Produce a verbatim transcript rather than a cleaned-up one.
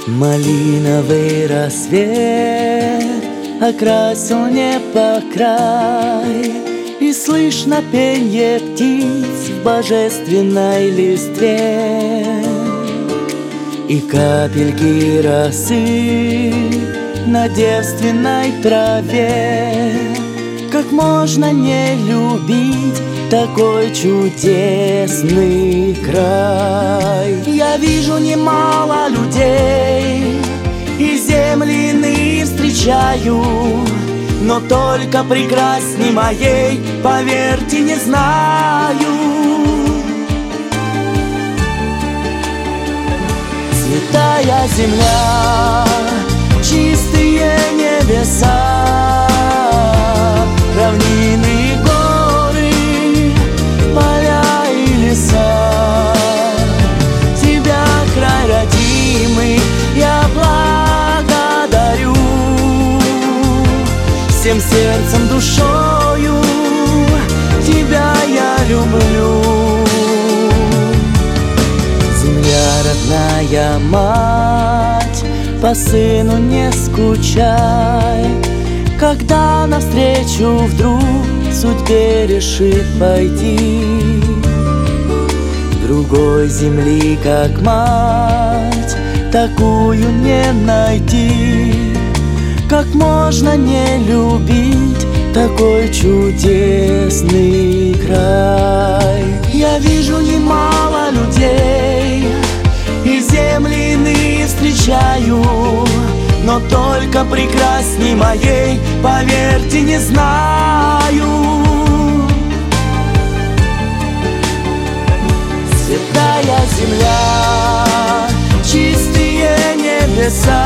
Малиновый рассвет окрасил небо край, и слышно пенье птиц в божественной листве, и капельки росы на девственной траве. Как можно не любить такой чудесный край? Я вижу немало людей и земли иные встречаю, но только прекрасней моей, поверьте, не знаю. Святая земля, чистые небеса, равнины, горы, поля и леса. Тебя, край родимый, я благодарю всем сердцем, душою, тебя я люблю. Земля, родная мать, по сыну не скучай, когда навстречу вдруг судьбе решит пойти. Другой земли, как мать, такую не найти. Как можно не любить такой чудесный край? Я вижу немало людей и земли иные встречаю, но только прекрасней моей, поверьте, не знаю. Святая земля, чистые небеса,